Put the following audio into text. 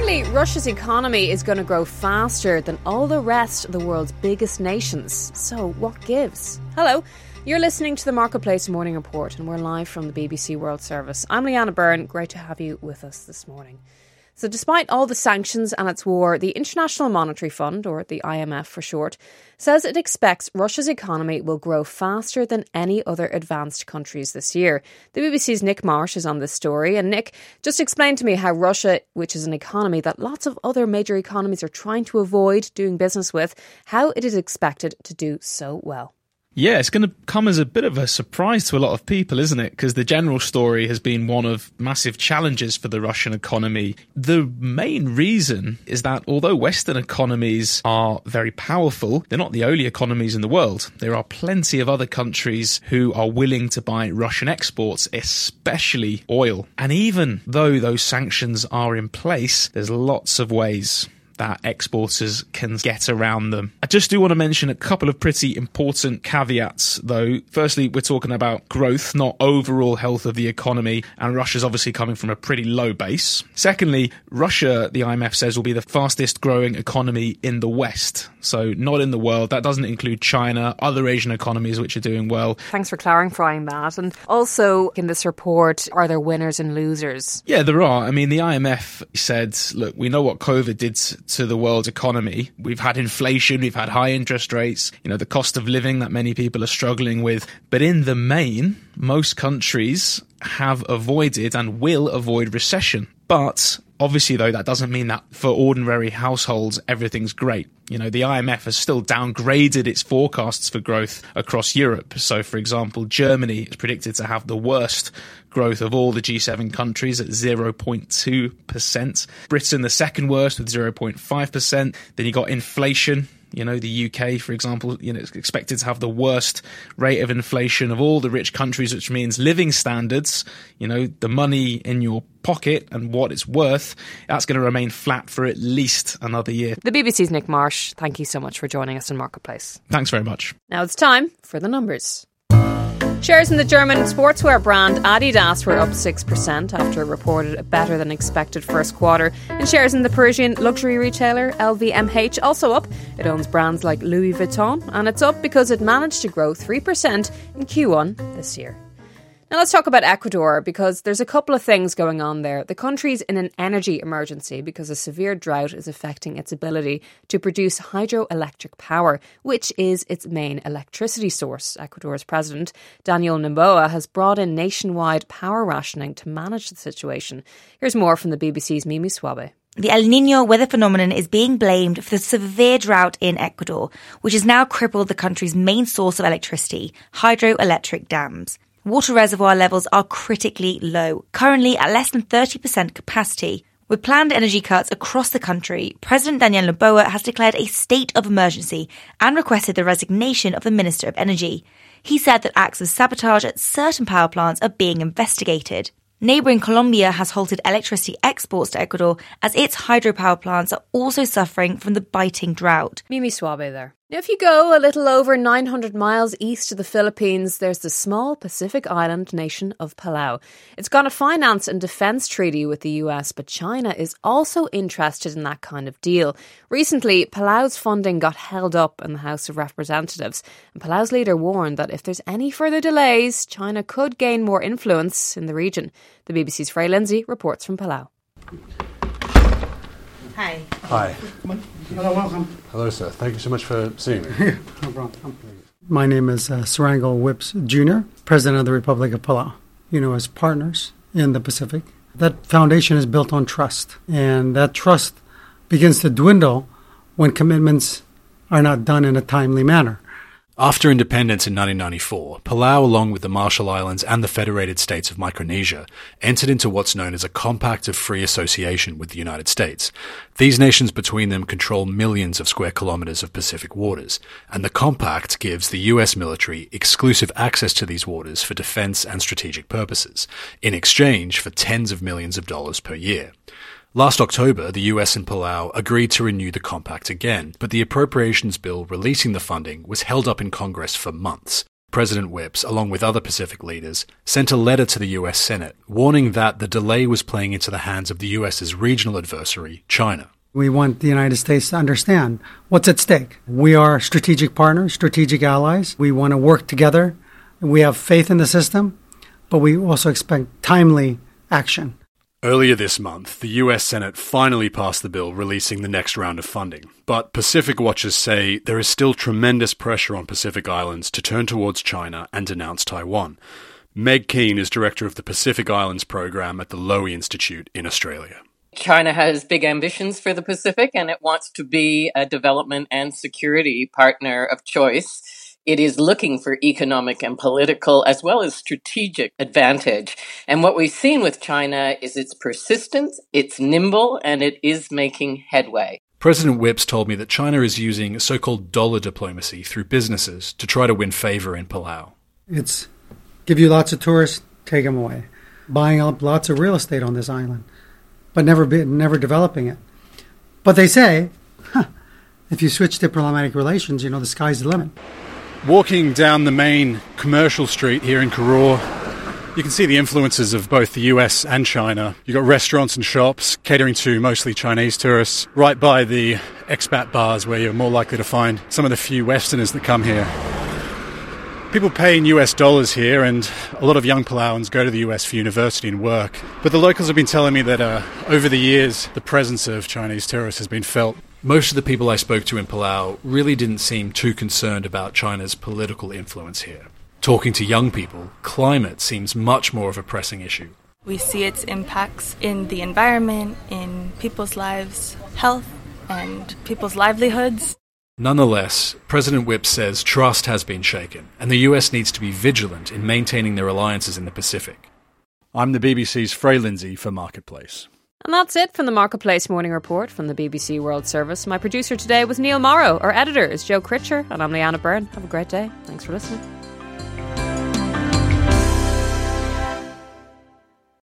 Apparently, Russia's economy is going to grow faster than all the rest of the world's biggest nations. So, what gives? Hello, you're listening to the Marketplace Morning Report, and we're live from the BBC World Service. I'm Leanna Byrne. Great to have you with us this morning. So despite all the sanctions and its war, the International Monetary Fund, or the IMF for short, says it expects Russia's economy will grow faster than any other advanced countries this year. The BBC's Nick Marsh is on this story. And Nick, just explain to me how Russia, which is an economy that lots of other major economies are trying to avoid doing business with, how it is expected to do so well. Yeah, it's going to come as a bit of a surprise to a lot of people, isn't it? Because the general story has been one of massive challenges for the Russian economy. The main reason is that although Western economies are very powerful, they're not the only economies in the world. There are plenty of other countries who are willing to buy Russian exports, especially oil. And even though those sanctions are in place, there's lots of ways that exporters can get around them. I just do want to mention a couple of pretty important caveats, though. Firstly, we're talking about growth, not overall health of the economy, and Russia's obviously coming from a pretty low base. Secondly, Russia, the IMF says, will be the fastest growing economy in the West, so not in the world. That doesn't include China, other Asian economies which are doing well. Thanks for clarifying that. And also, in this report, are there winners and losers? Yeah, there are. I mean, the IMF said, look, we know what COVID did to the world's economy. We've had inflation, we've had high interest rates, the cost of living that many people are struggling with. But in the main, most countries have avoided and will avoid recession. But obviously, though, that doesn't mean that for ordinary households, everything's great. The IMF has still downgraded its forecasts for growth across Europe. So, for example, Germany is predicted to have the worst growth of all the G7 countries at 0.2%. Britain, the second worst, with 0.5%. Then you got inflation. The UK, for example, is expected to have the worst rate of inflation of all the rich countries, which means living standards, the money in your pocket and what it's worth, that's going to remain flat for at least another year. The BBC's Nick Marsh, thank you so much for joining us in Marketplace. Thanks very much. Now it's time for the numbers. Shares in the German sportswear brand Adidas were up 6% after it reported a better than expected first quarter. And shares in the Parisian luxury retailer LVMH also up. It owns brands like Louis Vuitton, and it's up because it managed to grow 3% in Q1 this year. Now let's talk about Ecuador, because there's a couple of things going on there. The country's in an energy emergency because a severe drought is affecting its ability to produce hydroelectric power, which is its main electricity source. Ecuador's president, Daniel Noboa, has brought in nationwide power rationing to manage the situation. Here's more from the BBC's Mimi Swabe. The El Niño weather phenomenon is being blamed for the severe drought in Ecuador, which has now crippled the country's main source of electricity, hydroelectric dams. Water reservoir levels are critically low, currently at less than 30% capacity. With planned energy cuts across the country, President Daniel Noboa has declared a state of emergency and requested the resignation of the Minister of Energy. He said that acts of sabotage at certain power plants are being investigated. Neighbouring Colombia has halted electricity exports to Ecuador as its hydropower plants are also suffering from the biting drought. Mimi Swabe there. Now, if you go a little over 900 miles east of the Philippines, there's the small Pacific island nation of Palau. It's got a finance and defence treaty with the US, but China is also interested in that kind of deal. Recently, Palau's funding got held up in the House of Representatives, and Palau's leader warned that if there's any further delays, China could gain more influence in the region. The BBC's Frey Lindsay reports from Palau. Hi. Hi. Hello, welcome. Hello, sir. Thank you so much for seeing me. No problem. My name is Sarango Whips Jr., President of the Republic of Palau. As partners in the Pacific, that foundation is built on trust. And that trust begins to dwindle when commitments are not done in a timely manner. After independence in 1994, Palau, along with the Marshall Islands and the Federated States of Micronesia, entered into what's known as a Compact of Free Association with the United States. These nations between them control millions of square kilometers of Pacific waters, and the compact gives the US military exclusive access to these waters for defense and strategic purposes, in exchange for tens of millions of dollars per year. Last October, the US and Palau agreed to renew the compact again, but the appropriations bill releasing the funding was held up in Congress for months. President Whipps, along with other Pacific leaders, sent a letter to the US Senate warning that the delay was playing into the hands of the US's regional adversary, China. We want the United States to understand what's at stake. We are strategic partners, strategic allies. We want to work together. We have faith in the system, but we also expect timely action. Earlier this month, the US Senate finally passed the bill releasing the next round of funding. But Pacific watchers say there is still tremendous pressure on Pacific Islands to turn towards China and denounce Taiwan. Meg Keane is director of the Pacific Islands program at the Lowy Institute in Australia. China has big ambitions for the Pacific, and it wants to be a development and security partner of choice. It is looking for economic and political as well as strategic advantage. And what we've seen with China is it's persistent, it's nimble, and it is making headway. President Whipps told me that China is using so-called dollar diplomacy through businesses to try to win favor in Palau. It's give you lots of tourists, take them away. Buying up lots of real estate on this island, but never developing it. But they say, if you switch diplomatic relations, the sky's the limit. Walking down the main commercial street here in Koror, you can see the influences of both the US and China. You've got restaurants and shops catering to mostly Chinese tourists, right by the expat bars where you're more likely to find some of the few Westerners that come here. People pay in US dollars here, and a lot of young Palauans go to the US for university and work. But the locals have been telling me that over the years, the presence of Chinese tourists has been felt. Most of the people I spoke to in Palau really didn't seem too concerned about China's political influence here. Talking to young people, climate seems much more of a pressing issue. We see its impacts in the environment, in people's lives, health, and people's livelihoods. Nonetheless, President Whipps says trust has been shaken, and the US needs to be vigilant in maintaining their alliances in the Pacific. I'm the BBC's Frey Lindsay for Marketplace. And that's it from the Marketplace Morning Report from the BBC World Service. My producer today was Neil Morrow. Our editor is Joe Critcher, and I'm Leanna Byrne. Have a great day. Thanks for listening.